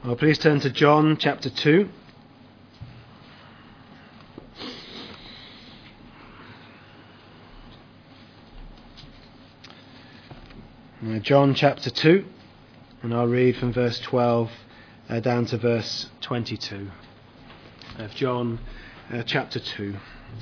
Well, please turn to John chapter 2. John chapter 2, and I'll read from verse 12 down to verse 22 of John chapter 2.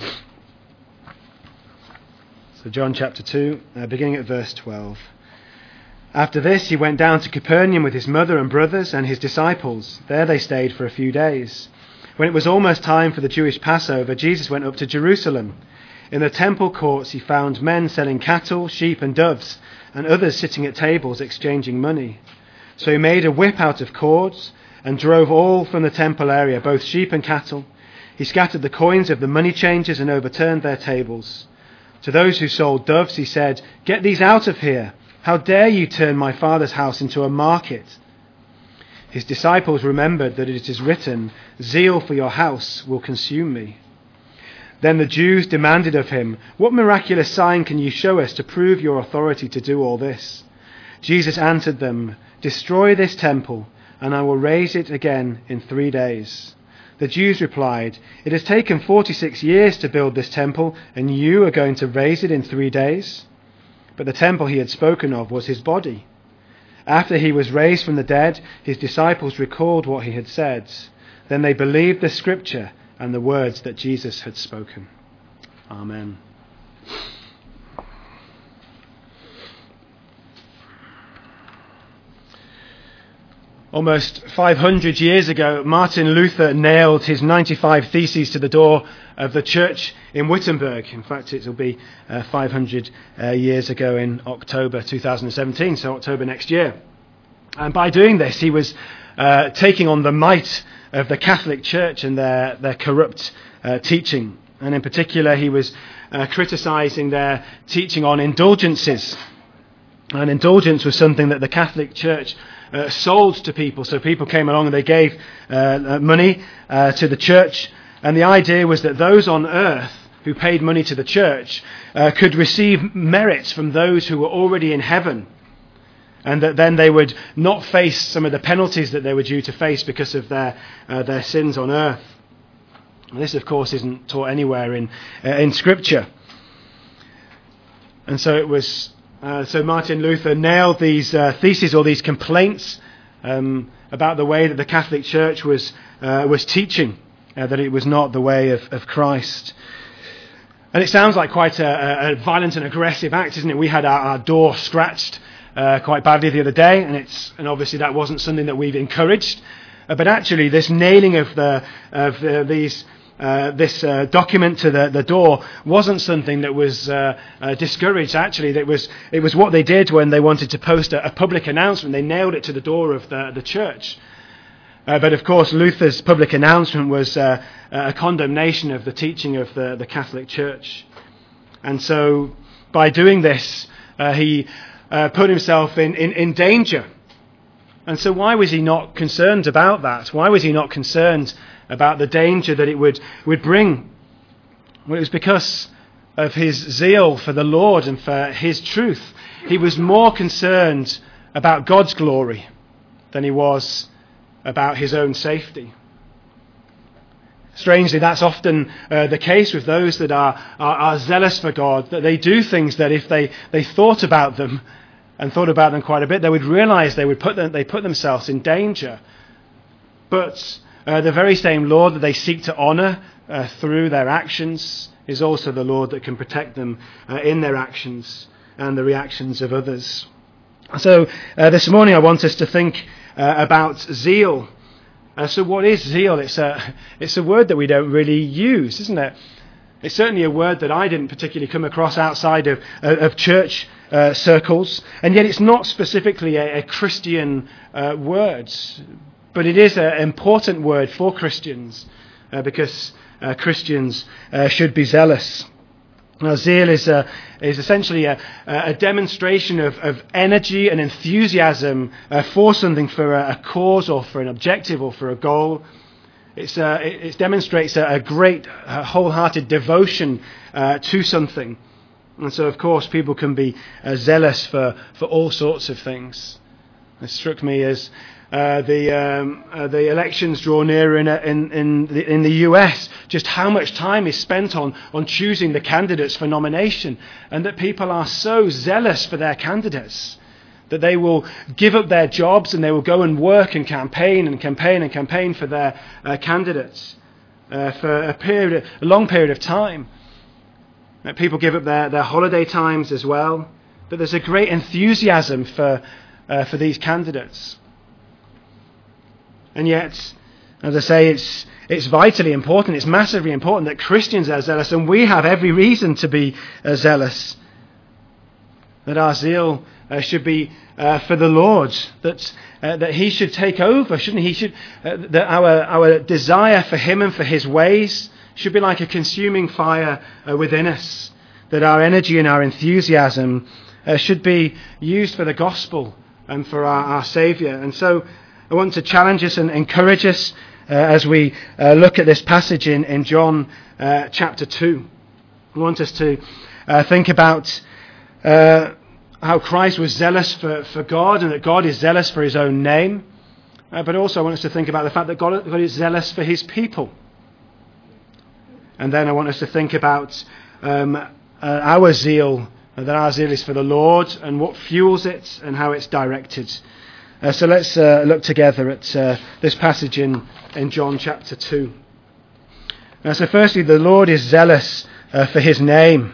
So John chapter 2, beginning at verse 12. After this, he went down to Capernaum with his mother and brothers and his disciples. There they stayed for a few days. When it was almost time for the Jewish Passover, Jesus went up to Jerusalem. In the temple courts, he found men selling cattle, sheep and doves, and others sitting at tables exchanging money. So he made a whip out of cords and drove all from the temple area, both sheep and cattle. He scattered the coins of the money changers and overturned their tables. To those who sold doves, he said, "Get these out of here. How dare you turn my Father's house into a market?" His disciples remembered that it is written, "Zeal for your house will consume me." Then the Jews demanded of him, "What miraculous sign can you show us to prove your authority to do all this?" Jesus answered them, "Destroy this temple, and I will raise it again in 3 days." The Jews replied, "It has taken 46 years to build this temple, and you are going to raise it in 3 days?" But the temple he had spoken of was his body. After he was raised from the dead, his disciples recalled what he had said. Then they believed the scripture and the words that Jesus had spoken. Amen. Almost 500 years ago, Martin Luther nailed his 95 Theses to the door of the church in Wittenberg. In fact, it will be 500 years ago in October 2017, so October next year. And by doing this, he was taking on the might of the Catholic Church and their corrupt teaching. And in particular, he was criticising their teaching on indulgences. And indulgence was something that the Catholic Church sold to people. So people came along and they gave money to the church. And the idea was that those on earth who paid money to the church could receive merits from those who were already in heaven. And that then they would not face some of the penalties that they were due to face because of their sins on earth. And this, of course, isn't taught anywhere in Scripture. And so it was. So Martin Luther nailed these theses or these complaints about the way that the Catholic Church was teaching, that it was not the way of Christ. And it sounds like quite a violent and aggressive act, isn't it? We had our door scratched quite badly the other day, and obviously that wasn't something that we've encouraged. But actually, this nailing of this document to the door wasn't something that was discouraged. Actually, it was what they did when they wanted to post a public announcement. They nailed it to the door of the church. But of course, Luther's public announcement was a condemnation of the teaching of the Catholic Church. And so, by doing this, he put himself in danger. And so why was he not concerned about that? Why was he not concerned about the danger that it would bring? Well, it was because of his zeal for the Lord and for his truth. He was more concerned about God's glory than he was about his own safety. Strangely, that's often the case with those that are zealous for God, that they do things that if they thought about them and thought about them quite a bit, they would realize they put themselves in danger. But the very same Lord that they seek to honor through their actions is also the Lord that can protect them in their actions and the reactions of others. So this morning I want us to think about zeal. So what is zeal? It's a word that we don't really use, isn't it? It's certainly a word that I didn't particularly come across outside of church circles, and yet it's not specifically a Christian word, but it is an important word for Christians because Christians should be zealous. Now, zeal is essentially a demonstration of energy and enthusiasm for something, for a cause or for an objective or for a goal. It demonstrates a great wholehearted devotion to something. And so, of course, people can be zealous for all sorts of things. It struck me as the elections draw nearer in the US, just how much time is spent on choosing the candidates for nomination, and that people are so zealous for their candidates that they will give up their jobs and they will go and work and campaign for their candidates for a long period of time. People give up their holiday times as well. But there's a great enthusiasm for these candidates. And yet, as I say, it's vitally important, it's massively important that Christians are zealous, and we have every reason to be zealous. That our zeal should be for the Lord, that He should take over, shouldn't He? That our desire for Him and for His ways should be like a consuming fire within us. That our energy and our enthusiasm should be used for the gospel and for our Saviour. And so I want to challenge us and encourage us as we look at this passage in John chapter 2. I want us to think about how Christ was zealous for God, and that God is zealous for His own name. But also I want us to think about the fact that God is zealous for His people. And then I want us to think about our zeal, that our zeal is for the Lord and what fuels it and how it's directed. So let's look together at this passage in John chapter 2. So firstly, the Lord is zealous for His name.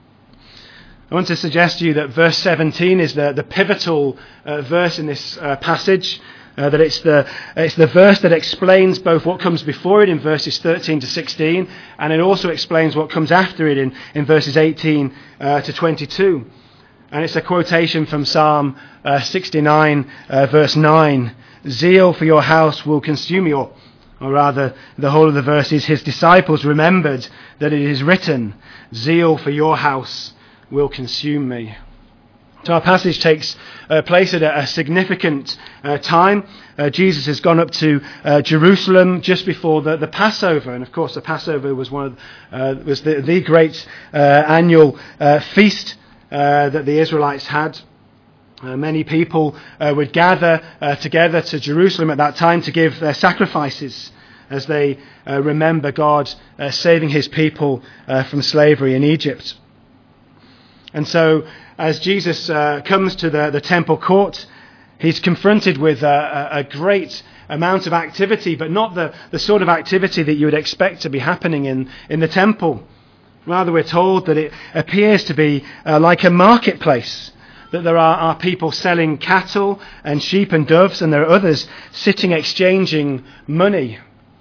I want to suggest to you that verse 17 is the pivotal verse in this passage. That it's the verse that explains both what comes before it in verses 13 to 16, and it also explains what comes after it in verses 18 to 22. And it's a quotation from Psalm 69, verse 9. Zeal for your house will consume me, or rather, the whole of the verse is, His disciples remembered that it is written, zeal for your house will consume me. So our passage takes place at a significant time. Jesus has gone up to Jerusalem just before the Passover, and of course the Passover was the great annual feast that the Israelites had. Many people would gather together to Jerusalem at that time to give their sacrifices as they remember God saving His people from slavery in Egypt. And so as Jesus comes to the temple court, He's confronted with a great amount of activity, but not the sort of activity that you would expect to be happening in the temple. Rather, we're told that it appears to be like a marketplace, that there are people selling cattle and sheep and doves, and there are others sitting exchanging money.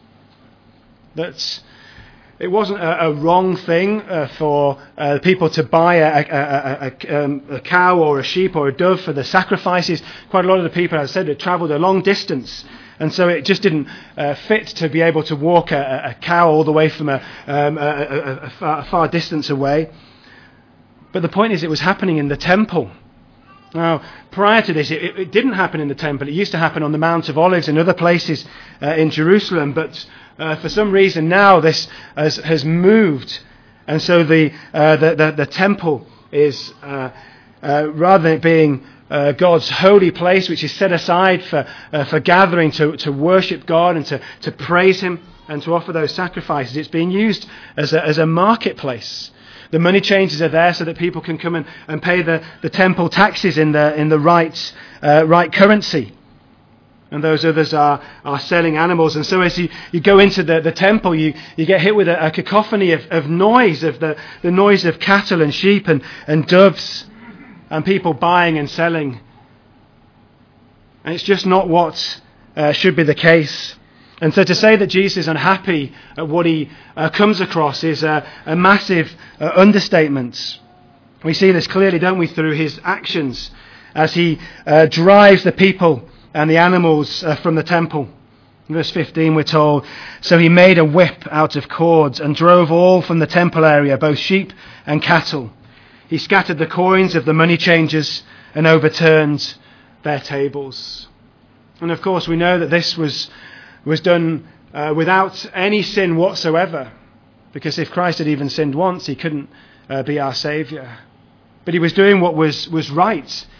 It wasn't a wrong thing for people to buy a cow or a sheep or a dove for the sacrifices. Quite a lot of the people, as I said, had travelled a long distance, and so it just didn't fit to be able to walk a cow all the way from a far distance away. But the point is, it was happening in the temple. Now, prior to this, it didn't happen in the temple. It used to happen on the Mount of Olives and other places in Jerusalem, but for some reason now this has moved, and so the temple is rather than it being God's holy place, which is set aside for gathering to worship God and to praise Him and to offer those sacrifices, it's being used as a marketplace. The money changers are there so that people can come and pay the temple taxes in the right currency. And those others are selling animals. And so as you go into the temple, you get hit with a cacophony of noise, of the noise of cattle and sheep and doves and people buying and selling. And it's just not what should be the case. And so to say that Jesus is unhappy at what He comes across is a massive understatement. We see this clearly, don't we, through His actions as He drives the people and the animals from the temple. In verse 15 we're told, so He made a whip out of cords and drove all from the temple area, both sheep and cattle. He scattered the coins of the money changers and overturned their tables. And of course we know that this was done without any sin whatsoever, because if Christ had even sinned once, He couldn't be our Saviour. But He was doing what was right.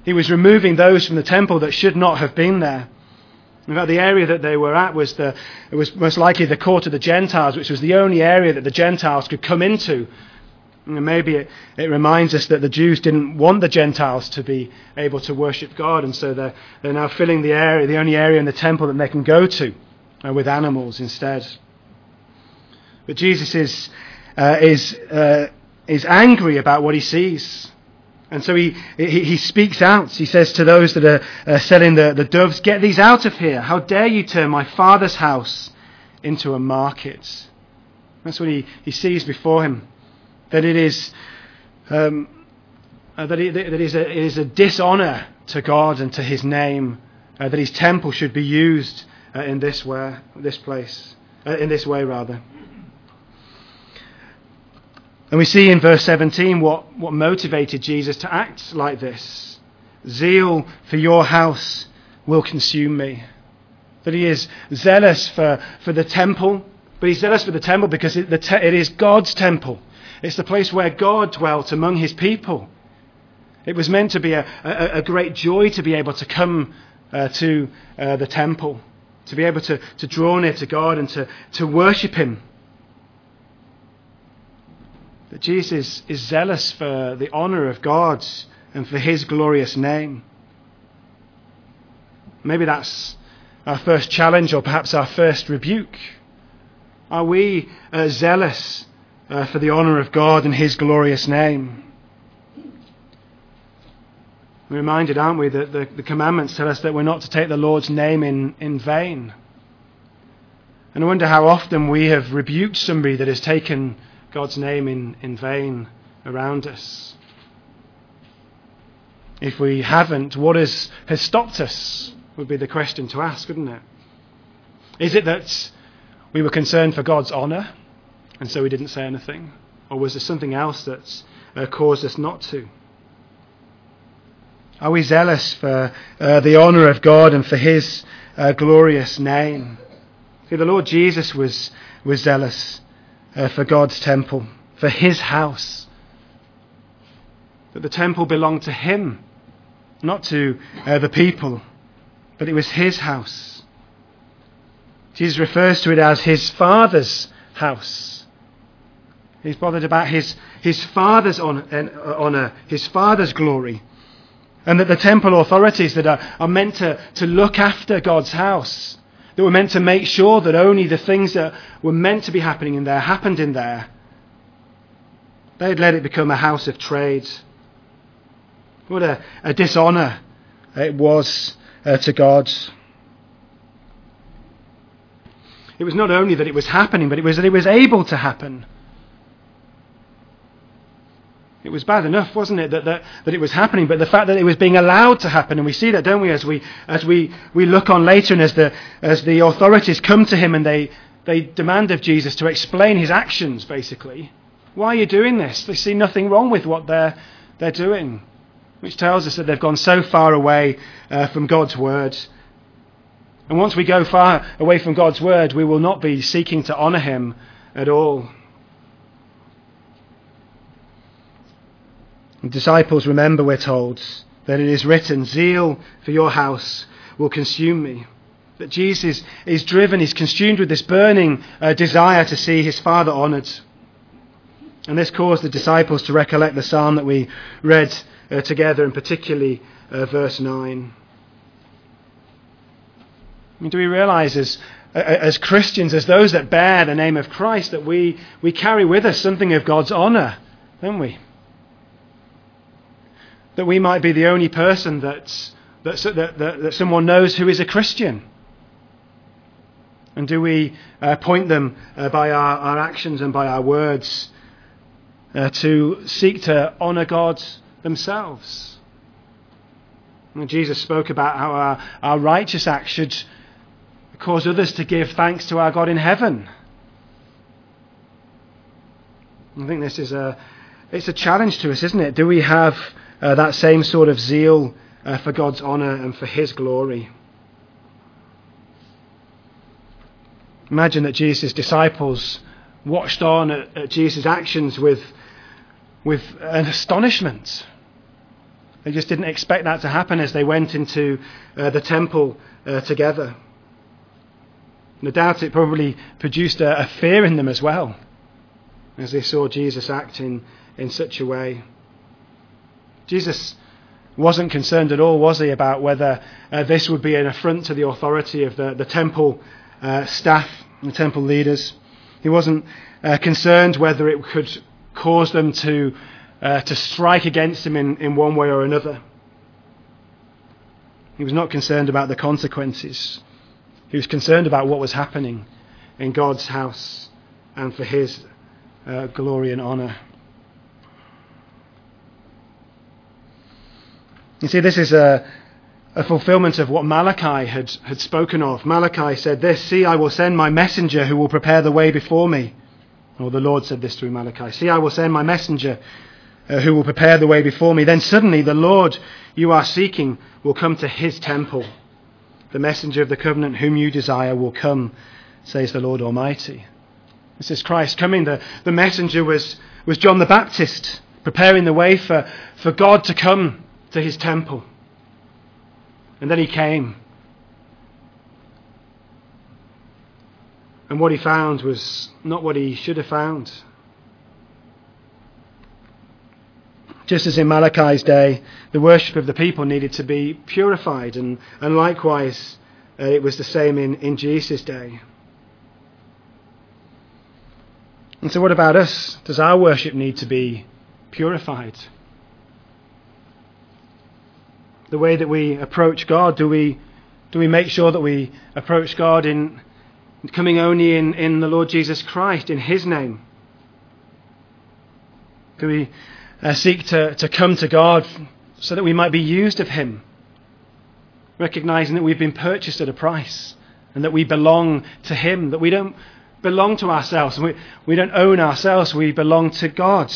He was removing those from the temple that should not have been there. In fact, the area that they were at was most likely the court of the Gentiles, which was the only area that the Gentiles could come into. And maybe it reminds us that the Jews didn't want the Gentiles to be able to worship God, and so they're now filling the only area in the temple that they can go to, with animals instead. But Jesus is angry about what he sees. And so he speaks out. He says to those that are selling the doves, "Get these out of here. How dare you turn my Father's house into a market?" That's what he sees before him. That it is it is a dishonour to God and to his name, that his temple should be used in this way. And we see in verse 17 what motivated Jesus to act like this. "Zeal for your house will consume me." That he is zealous for the temple, but he's zealous for the temple because it is God's temple. It's the place where God dwelt among his people. It was meant to be a great joy to be able to come to the temple, to be able to draw near to God and to worship him. That Jesus is zealous for the honour of God and for his glorious name. Maybe that's our first challenge, or perhaps our first rebuke. Are we zealous for the honour of God and his glorious name? We're reminded, aren't we, that the commandments tell us that we're not to take the Lord's name in vain. And I wonder how often we have rebuked somebody that has taken God's name in vain around us. If we haven't, what has stopped us would be the question to ask, wouldn't it? Is it that we were concerned for God's honour and so we didn't say anything? Or was there something else that's caused us not to? Are we zealous for the honour of God and for his glorious name? See, the Lord Jesus was zealous for God's temple, for his house. That the temple belonged to him, not to the people, but it was his house. Jesus refers to it as his Father's house. He's bothered about his Father's honour, his Father's glory. And that the temple authorities that are meant to look after God's house, that were meant to make sure that only the things that were meant to be happening in there happened in there, they had let it become a house of trade. What a dishonour it was to God. It was not only that it was happening, but it was that it was able to happen. It was bad enough, wasn't it, that it was happening, but the fact that it was being allowed to happen, and we see that, don't we, as we look on later, and as the authorities come to him and they demand of Jesus to explain his actions, basically. Why are you doing this? They see nothing wrong with what they're doing, which tells us that they've gone so far away from God's word. And once we go far away from God's word, we will not be seeking to honour him at all. The disciples remember, we're told, that it is written, "Zeal for your house will consume me." That Jesus is driven, he's consumed with this burning desire to see his Father honoured. And this caused the disciples to recollect the psalm that we read together, and particularly verse 9. I mean, do we realise as Christians, as those that bear the name of Christ, that we carry with us something of God's honour, don't we? That we might be the only person that someone knows who is a Christian. And do we point them by our actions and by our words to seek to honour God themselves? And Jesus spoke about how our righteous acts should cause others to give thanks to our God in heaven. I think this is it's a challenge to us, isn't it? Do we have that same sort of zeal for God's honour and for his glory? Imagine that Jesus' disciples watched on at Jesus' actions with an astonishment. They just didn't expect that to happen as they went into the temple together. No doubt it probably produced a fear in them as well, as they saw Jesus act in such a way. Jesus wasn't concerned at all, was he, about whether this would be an affront to the authority of the temple staff, the temple leaders. He wasn't concerned whether it could cause them to strike against him in one way or another. He was not concerned about the consequences. He was concerned about what was happening in God's house and for his glory and honour. You see, this is a fulfillment of what Malachi had spoken of. Malachi said this, "See, I will send my messenger who will prepare the way before me." Or the Lord said this through Malachi. "See, I will send my messenger who will prepare the way before me. Then suddenly the Lord you are seeking will come to his temple. The messenger of the covenant whom you desire will come, says the Lord Almighty." This is Christ coming. The messenger was John the Baptist, preparing the way for God to come to his temple. And then he came. And what he found was not what he should have found. Just as in Malachi's day, the worship of the people needed to be purified, and likewise it was the same in Jesus' day. And so what about us? Does our worship need to be purified? The way that we approach God, do we make sure that we approach God in coming only in the Lord Jesus Christ, in his name? Do we seek to come to God so that we might be used of him, recognizing that we've been purchased at a price and that we belong to him, that we don't belong to ourselves, we don't own ourselves, we belong to God?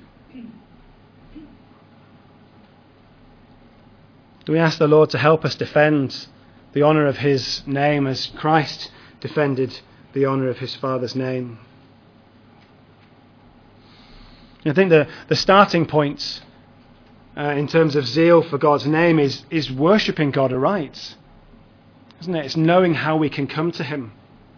Do we ask the Lord to help us defend the honour of his name as Christ defended the honour of his Father's name? I think the starting point in terms of zeal for God's name is worshipping God aright, isn't it? It's knowing how we can come to him.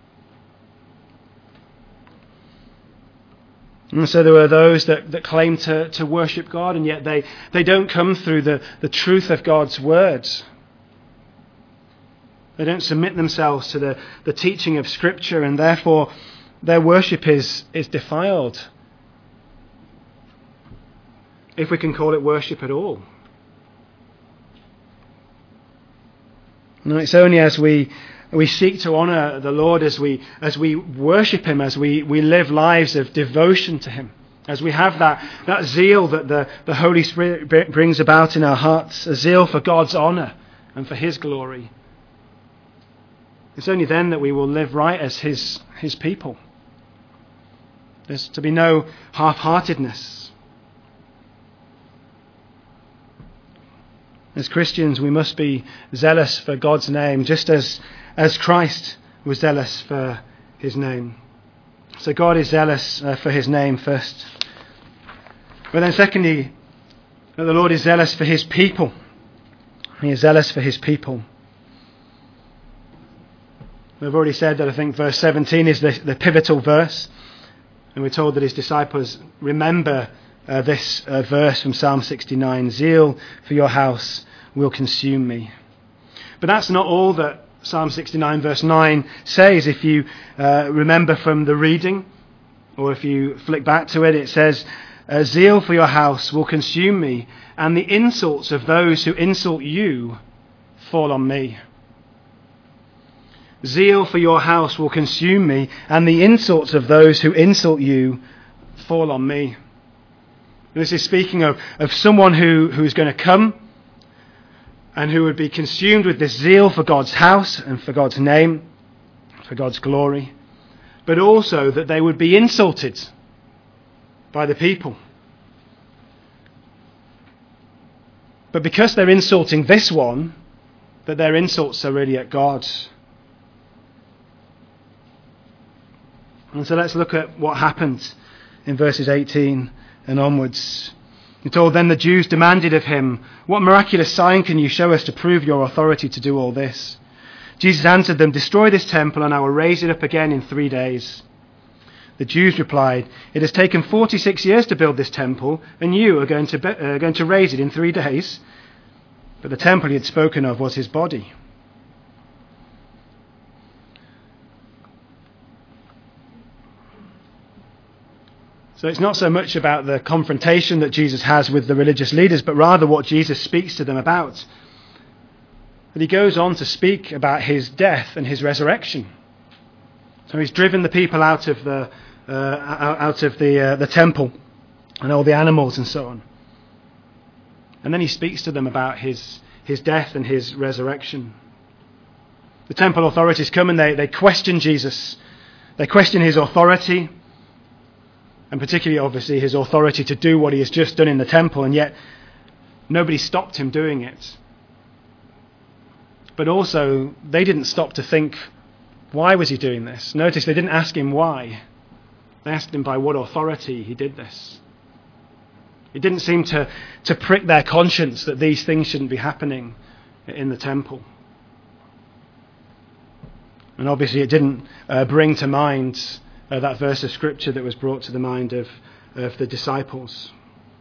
And so there are those that claim to worship God, and yet they don't come through the truth of God's words. They don't submit themselves to the teaching of Scripture, and therefore their worship is defiled, if we can call it worship at all. No, it's only as we seek to honour the Lord, as we worship him, as we live lives of devotion to him, as we have that zeal that the Holy Spirit brings about in our hearts, a zeal for God's honour and for his glory. It's only then that we will live right as his people. There's to be no half-heartedness. As Christians, we must be zealous for God's name, just as Christ was zealous for his name. So God is zealous for his name first. But then secondly, the Lord is zealous for his people. He is zealous for his people. We've already said that I think verse 17 is the pivotal verse. And we're told that his disciples remember this verse from Psalm 69, "Zeal for your house will consume me." But that's not all that Psalm 69 verse 9 says. If you remember from the reading, or if you flick back to it, it says, "Zeal for your house will consume me, and the insults of those who insult you fall on me." Zeal for your house will consume me, and the insults of those who insult you fall on me. This is speaking of someone who's going to come and who would be consumed with this zeal for God's house and for God's name, for God's glory, but also that they would be insulted by the people. But because they're insulting this one, that their insults are really at God. And so let's look at what happened in verses 18 and onwards. It all then the Jews demanded of him, "What miraculous sign can you show us to prove your authority to do all this?" Jesus answered them, "Destroy this temple and I will raise it up again in 3 days." The Jews replied, "It has taken 46 years to build this temple, and you are going to raise it in 3 days?" But the temple he had spoken of was his body. So it's not so much about the confrontation that Jesus has with the religious leaders, but rather what Jesus speaks to them about. But he goes on to speak about his death and his resurrection. So he's driven the people out of the temple and all the animals and so on. And then he speaks to them about his death and his resurrection. The temple authorities come and they question Jesus. They question his authority, and particularly, obviously, his authority to do what he has just done in the temple, and yet nobody stopped him doing it. But also, they didn't stop to think, why was he doing this? Notice they didn't ask him why. They asked him by what authority he did this. It didn't seem to prick their conscience that these things shouldn't be happening in the temple. And obviously it didn't bring to mind that verse of Scripture that was brought to the mind of the disciples.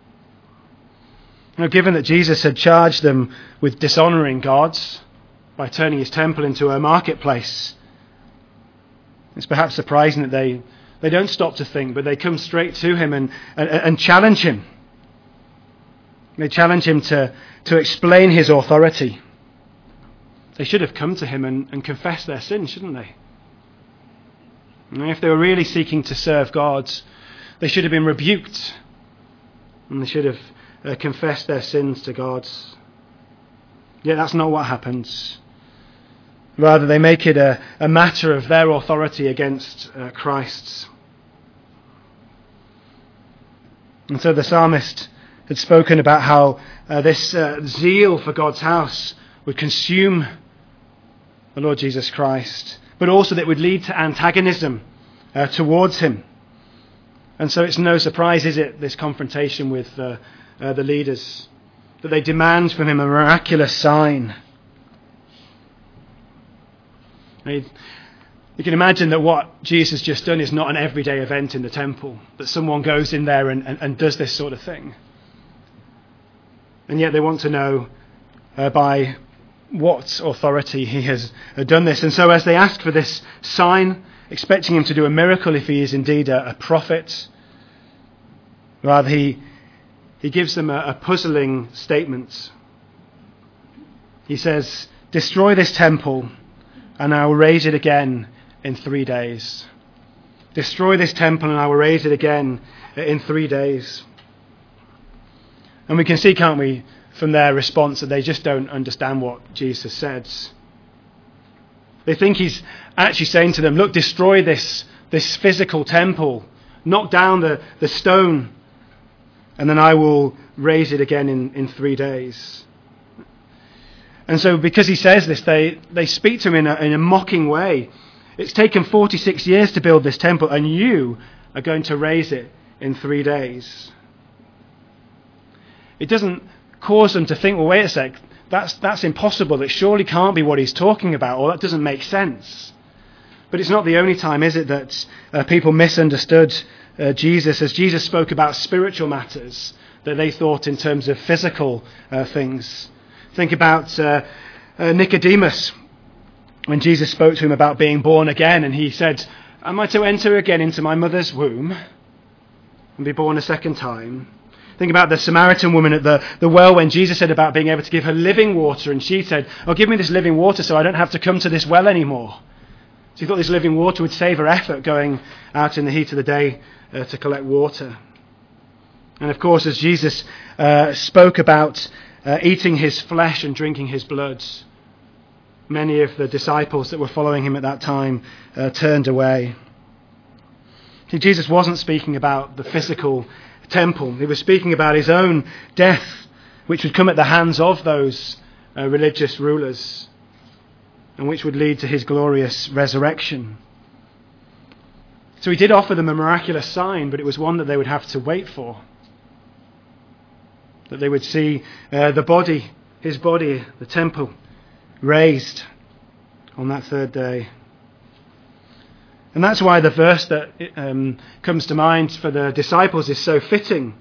Now, given that Jesus had charged them with dishonouring God by turning his temple into a marketplace, it's perhaps surprising that they don't stop to think, but they come straight to him and challenge him. They challenge him to explain his authority. They should have come to him and confessed their sin, shouldn't they? And if they were really seeking to serve God, they should have been rebuked, and they should have confessed their sins to God. Yet that's not what happens. Rather, they make it a matter of their authority against Christ's. And so the psalmist had spoken about how this zeal for God's house would consume the Lord Jesus Christ, but also that it would lead to antagonism towards him. And so it's no surprise, is it, this confrontation with the leaders, that they demand from him a miraculous sign. You can imagine that what Jesus has just done is not an everyday event in the temple, that someone goes in there and does this sort of thing. And yet they want to know by what authority he has done this. And so as they ask for this sign, expecting him to do a miracle if he is indeed a prophet, rather he gives them a puzzling statement. He says, "Destroy this temple and I will raise it again in 3 days." Destroy this temple and I will raise it again in 3 days. And we can see, can't we, from their response, that they just don't understand what Jesus says. They think he's actually saying to them, look, destroy this physical temple, knock down the stone, and then I will raise it again in 3 days. And so because he says this, they speak to him in a mocking way. It's taken 46 years to build this temple, and you are going to raise it in 3 days. It doesn't cause them to think, well, wait a sec, that's impossible. It surely can't be what he's talking about, or that doesn't make sense. But it's not the only time, is it, that people misunderstood Jesus, as Jesus spoke about spiritual matters that they thought in terms of physical things. Think about Nicodemus, when Jesus spoke to him about being born again, and he said, am I to enter again into my mother's womb and be born a second time? Think about the Samaritan woman at the well when Jesus said about being able to give her living water, and she said, oh, give me this living water so I don't have to come to this well anymore. She thought this living water would save her effort going out in the heat of the day to collect water. And of course, as Jesus spoke about eating his flesh and drinking his blood, many of the disciples that were following him at that time turned away. See, Jesus wasn't speaking about the physical temple. He was speaking about his own death, which would come at the hands of those religious rulers, and which would lead to his glorious resurrection. So he did offer them a miraculous sign, but it was one that they would have to wait for. that they would see the body, his body, the temple, raised on that third day. And that's why the verse that comes to mind for the disciples is so fitting.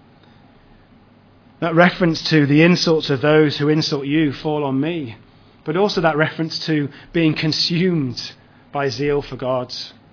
That reference to the insults of those who insult you fall on me, but also that reference to being consumed by zeal for God.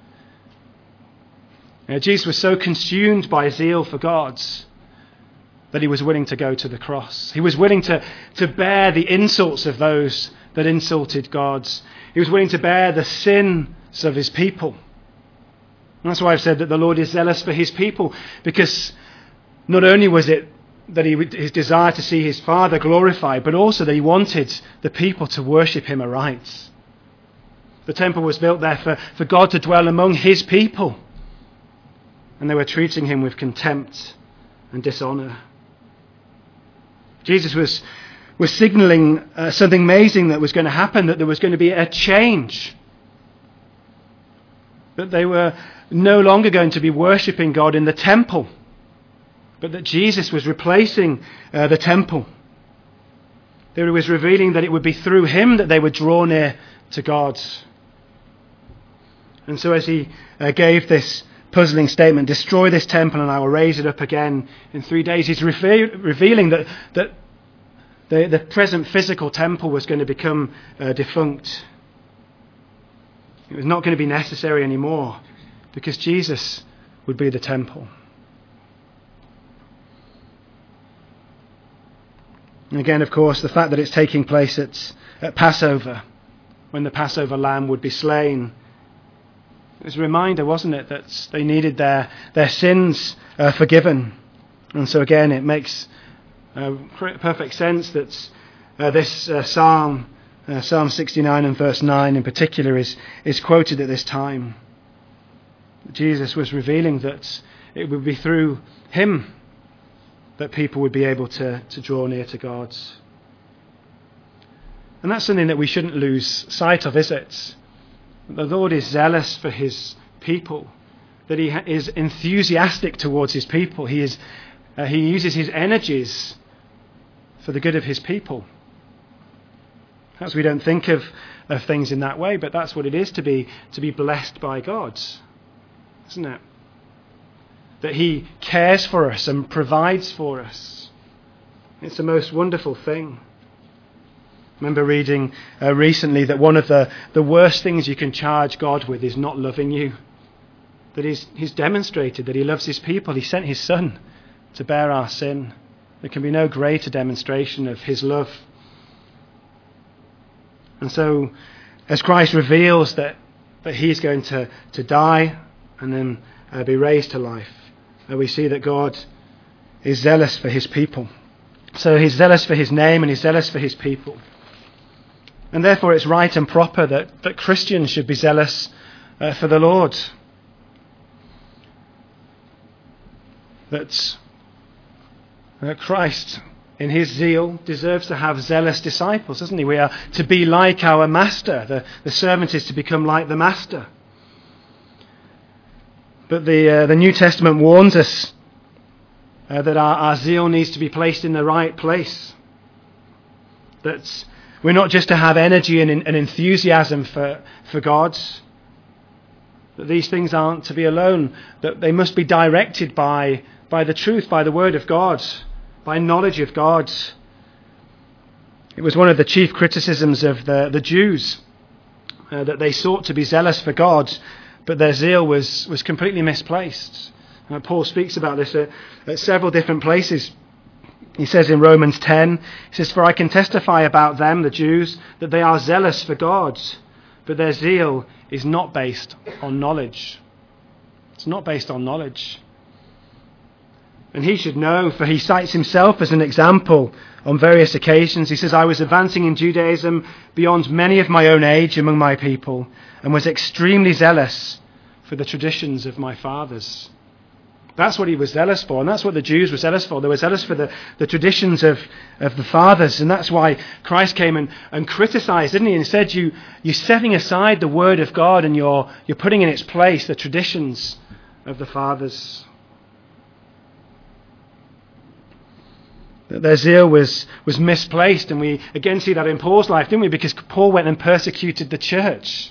Jesus was so consumed by zeal for God that he was willing to go to the cross. He was willing to bear the insults of those that insulted God. He was willing to bear the sins of his people. And that's why I've said that the Lord is zealous for his people, because not only was it that his desire to see his Father glorified, but also that he wanted the people to worship him aright. The temple was built there for God to dwell among his people. And they were treating him with contempt and dishonour. Jesus was signalling something amazing that was going to happen, that there was going to be a change. That they were no longer going to be worshipping God in the temple, but that Jesus was replacing the temple. That he was revealing that it would be through him that they would draw near to God. And so as he gave this puzzling statement, destroy this temple and I will raise it up again in 3 days, he's revealing that the present physical temple was going to become defunct. It was not going to be necessary anymore, because Jesus would be the temple. And again, of course, the fact that it's taking place at Passover, when the Passover lamb would be slain, it was a reminder, wasn't it, that they needed their sins forgiven. And so again, it makes perfect sense that this Psalm 69 and verse 9 in particular is quoted at this time. Jesus was revealing that it would be through him that people would be able to draw near to God. And that's something that we shouldn't lose sight of, is it? The Lord is zealous for his people, that he is enthusiastic towards his people. He uses his energies for the good of his people. Perhaps we don't think of things in that way, but that's what it is to be blessed by God, isn't it? That he cares for us and provides for us. It's the most wonderful thing. I remember reading recently that one of the worst things you can charge God with is not loving you. That he's demonstrated that he loves his people. He sent his Son to bear our sin. There can be no greater demonstration of his love. And so, as Christ reveals that he's going to die and then be raised to life, we see that God is zealous for his people. So he's zealous for his name and he's zealous for his people. And therefore it's right and proper that Christians should be zealous for the Lord. That Christ, in his zeal, deserves to have zealous disciples, doesn't he? We are to be like our master. The servant is to become like the master. But the New Testament warns us that our zeal needs to be placed in the right place. That we're not just to have energy and enthusiasm for God. That these things aren't to be alone. That they must be directed by the truth, by the word of God, by knowledge of God. It was one of the chief criticisms of the Jews, that they sought to be zealous for God, but their zeal was completely misplaced. Paul speaks about this at several different places. He says in Romans 10, he says, "For I can testify about them, the Jews, that they are zealous for God, but their zeal is not based on knowledge." It's not based on knowledge. And he should know, for he cites himself as an example on various occasions. He says, "I was advancing in Judaism beyond many of my own age among my people, and was extremely zealous for the traditions of my fathers." That's what he was zealous for, and that's what the Jews were zealous for. They were zealous for the traditions of the fathers, and that's why Christ came and criticized, didn't he? And said, you're setting aside the word of God and you're putting in its place the traditions of the fathers. Their zeal was misplaced, and we again see that in Paul's life, didn't we? Because Paul went and persecuted the church.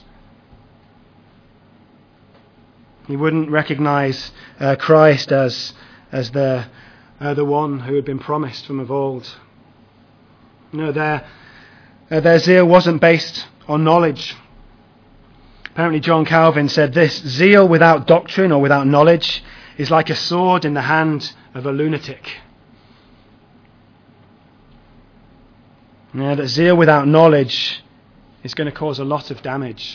He wouldn't recognize Christ as the one who had been promised from of old. No, their zeal wasn't based on knowledge. Apparently John Calvin said this: zeal without doctrine or without knowledge is like a sword in the hand of a lunatic. That zeal without knowledge is going to cause a lot of damage.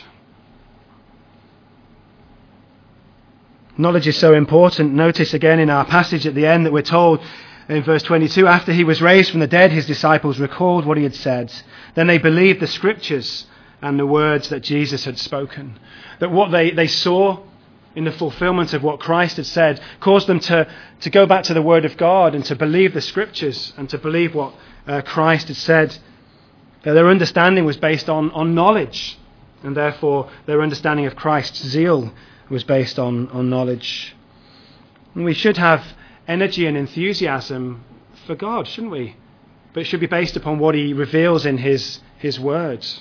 Knowledge is so important. Notice again in our passage at the end that we're told in verse 22, after he was raised from the dead, his disciples recalled what he had said. Then they believed the scriptures and the words that Jesus had spoken. That what they saw in the fulfillment of what Christ had said caused them to go back to the word of God and to believe the scriptures and to believe what Christ had said. Their understanding was based on knowledge, and therefore their understanding of Christ's zeal was based on knowledge. And we should have energy and enthusiasm for God, shouldn't we? But it should be based upon what he reveals in his words.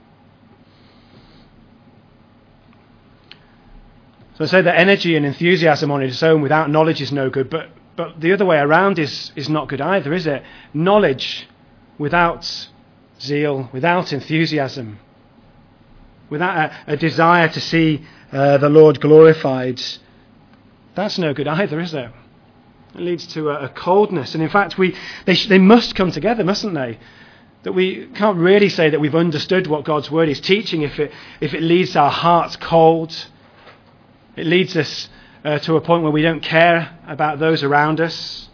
So I say that energy and enthusiasm on its own without knowledge is no good, but the other way around is not good either, is it? Knowledge without zeal, without enthusiasm, without a desire to see the Lord glorified, that's no good either, is it? It leads to a coldness. And in fact, they must come together, mustn't they? That we can't really say that we've understood what God's word is teaching if it leaves our hearts cold. It leads us to a point where we don't care about those around us.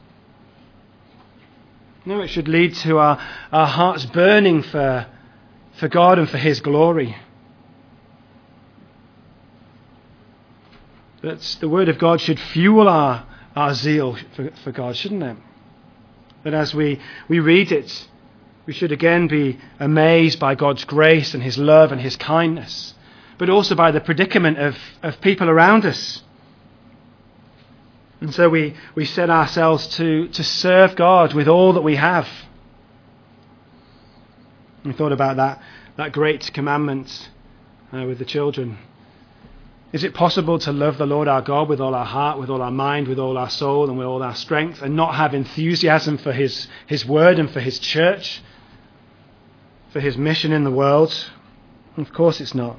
No, it should lead to our hearts burning for God and for his glory. That the word of God should fuel our zeal for God, shouldn't it? That as we read it, we should again be amazed by God's grace and his love and his kindness, but also by the predicament of people around us. And so we set ourselves to serve God with all that we have. We thought about that great commandment with the children. Is it possible to love the Lord our God with all our heart, with all our mind, with all our soul, and with all our strength, and not have enthusiasm for his word and for his church, for his mission in the world? Of course it's not.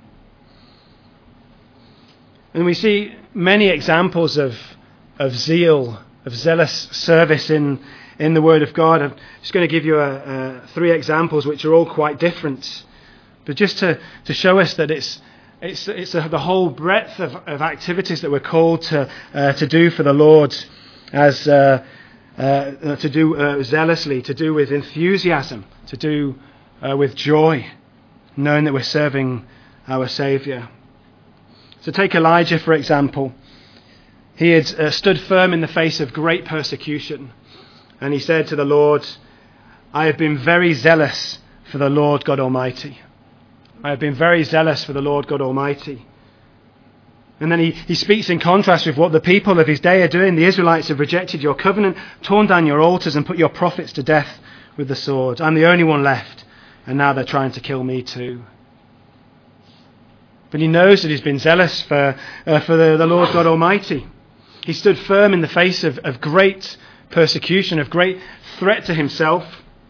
And we see many examples of zeal, of zealous service in the Word of God. I'm just going to give you 3 examples which are all quite different, but just to show us that it's the whole breadth of activities that we're called to do for the Lord, as to do zealously, to do with enthusiasm, to do with joy, knowing that we're serving our Saviour. So take Elijah, for example. He had stood firm in the face of great persecution, and he said to the Lord, I have been very zealous for the Lord God Almighty. I have been very zealous for the Lord God Almighty. And then he speaks in contrast with what the people of his day are doing. The Israelites have rejected your covenant, torn down your altars, and put your prophets to death with the sword. I'm the only one left, and now they're trying to kill me too. But he knows that he's been zealous for the Lord God Almighty. He stood firm in the face of great persecution, of great threat to himself.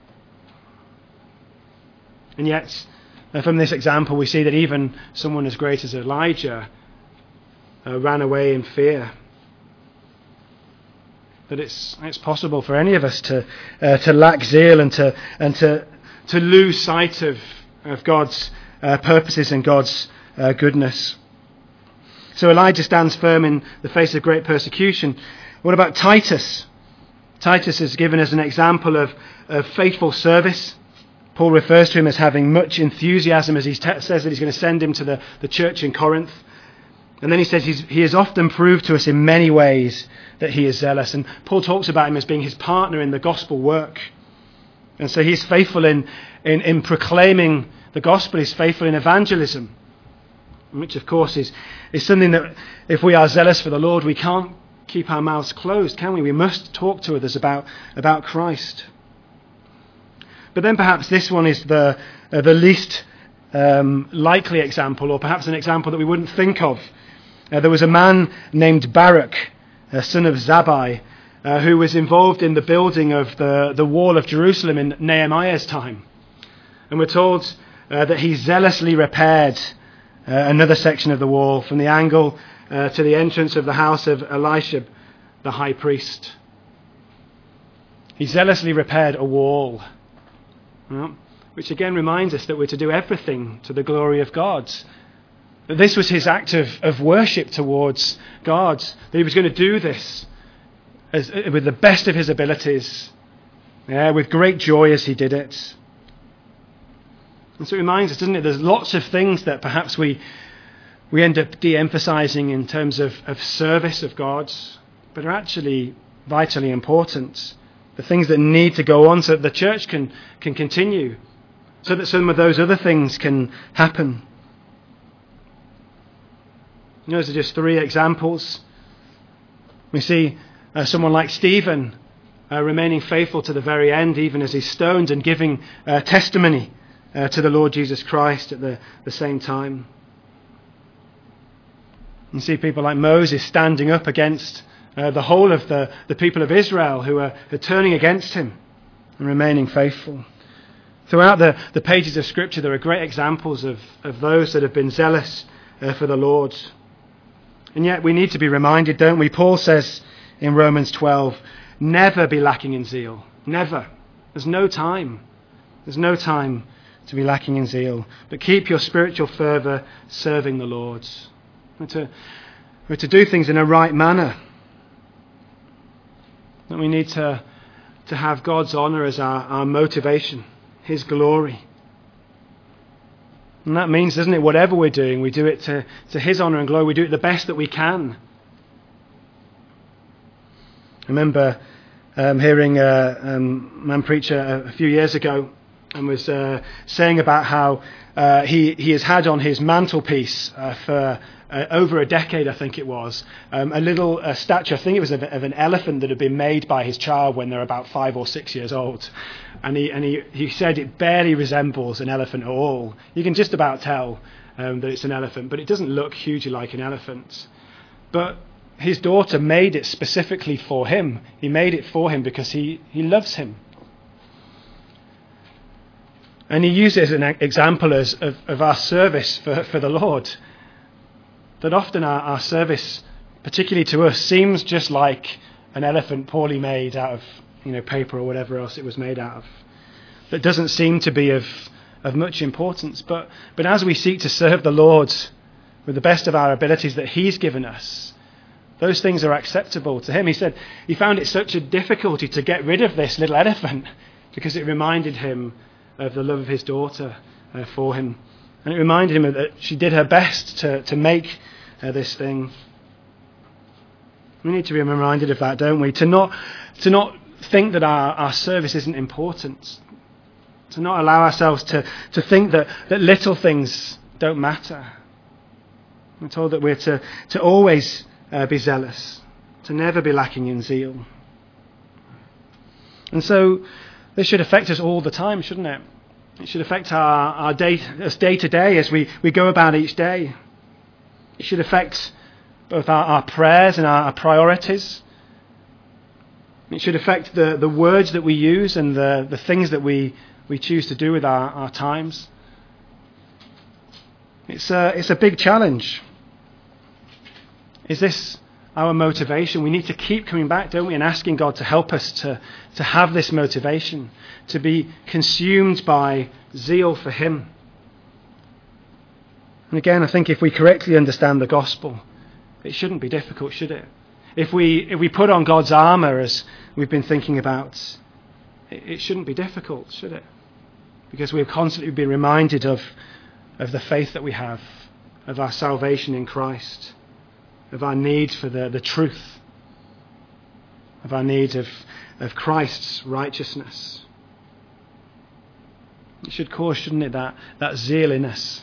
And yet, from this example, we see that even someone as great as Elijah ran away in fear. That it's possible for any of us to lack zeal and to lose sight of God's purposes and God's goodness. So Elijah stands firm in the face of great persecution. What about Titus? Titus is given as an example of faithful service. Paul refers to him as having much enthusiasm as he says that he's going to send him to the church in Corinth. And then he says he has often proved to us in many ways that he is zealous. And Paul talks about him as being his partner in the gospel work. And so he's faithful in proclaiming the gospel. He's faithful in evangelism, which of course is something that if we are zealous for the Lord, we can't keep our mouths closed, can we? We must talk to others about Christ. But then perhaps this one is the least likely example, or perhaps an example that we wouldn't think of. There was a man named Baruch, son of Zabbai, who was involved in the building of the wall of Jerusalem in Nehemiah's time. And we're told that he zealously repaired another section of the wall from the angle to the entrance of the house of Elisha, the high priest. He zealously repaired a wall, which again reminds us that we're to do everything to the glory of God. That this was his act of worship towards God, that he was going to do this with the best of his abilities, with great joy as he did it. And so it reminds us, doesn't it, there's lots of things that perhaps we end up de-emphasizing in terms of service of God, but are actually vitally important. The things that need to go on so that the church can continue, so that some of those other things can happen. Those are just 3 examples. We see someone like Stephen remaining faithful to the very end, even as he's stoned, and giving testimony to the Lord Jesus Christ at the same time. You see people like Moses standing up against the whole of the people of Israel who are turning against him and remaining faithful. Throughout the pages of Scripture, there are great examples of those that have been zealous for the Lord. And yet we need to be reminded, don't we? Paul says in Romans 12, never be lacking in zeal. Never. There's no time. There's no time to be lacking in zeal. But keep your spiritual fervour serving the Lord. We're to do things in a right manner. That we need to have God's honour as our motivation, his glory. And that means, doesn't it, whatever we're doing, we do it to his honour and glory. We do it the best that we can. I remember hearing a man preach a few years ago, and was saying about how he has had on his mantelpiece for over a decade, I think it was, a little statue. I think it was of an elephant that had been made by his child when they're about 5 or 6 years old. And he said it barely resembles an elephant at all. You can just about tell that it's an elephant, but it doesn't look hugely like an elephant. But his daughter made it specifically for him. He made it for him because he loves him. And he used it as an example of our service for the Lord. That often our service, particularly to us, seems just like an elephant poorly made out of paper or whatever else it was made out of. That doesn't seem to be of much importance. But as we seek to serve the Lord with the best of our abilities that he's given us, those things are acceptable to him. He said he found it such a difficulty to get rid of this little elephant because it reminded him of the love of his daughter for him. And it reminded him that she did her best to make this thing. We need to be reminded of that, don't we? To not think that our service isn't important. To not allow ourselves to think that little things don't matter. We're told that we're to always be zealous, to never be lacking in zeal. And so this should affect us all the time, shouldn't it? It should affect our day to day as we go about each day. It should affect both our prayers and our priorities. It should affect the words that we use and the things that we choose to do with our times. It's a big challenge. Is this our motivation? We need to keep coming back, don't we, and asking God to help us to have this motivation, to be consumed by zeal for him. And again, I think if we correctly understand the gospel, it shouldn't be difficult, should it? If we put on God's armour, as we've been thinking about, it shouldn't be difficult, should it? Because we've constantly been reminded of the faith that we have, of our salvation in Christ, of our need for the truth, of our need of Christ's righteousness. It should cause, shouldn't it, that zeal in us.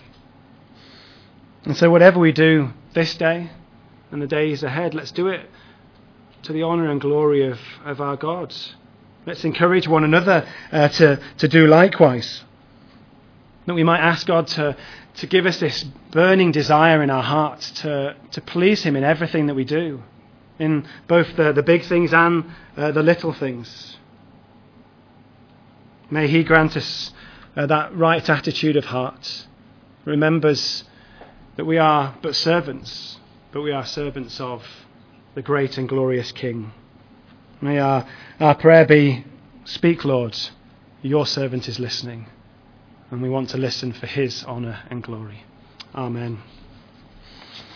And so whatever we do this day and the days ahead, let's do it to the honour and glory of our God. Let's encourage one another to do likewise. That we might ask God to give us this burning desire in our hearts to please him in everything that we do, in both the big things and the little things. May he grant us that right attitude of heart. Remembers that we are but servants of the great and glorious King. May our prayer be, speak, Lord, your servant is listening, and we want to listen for his honour and glory. Amen.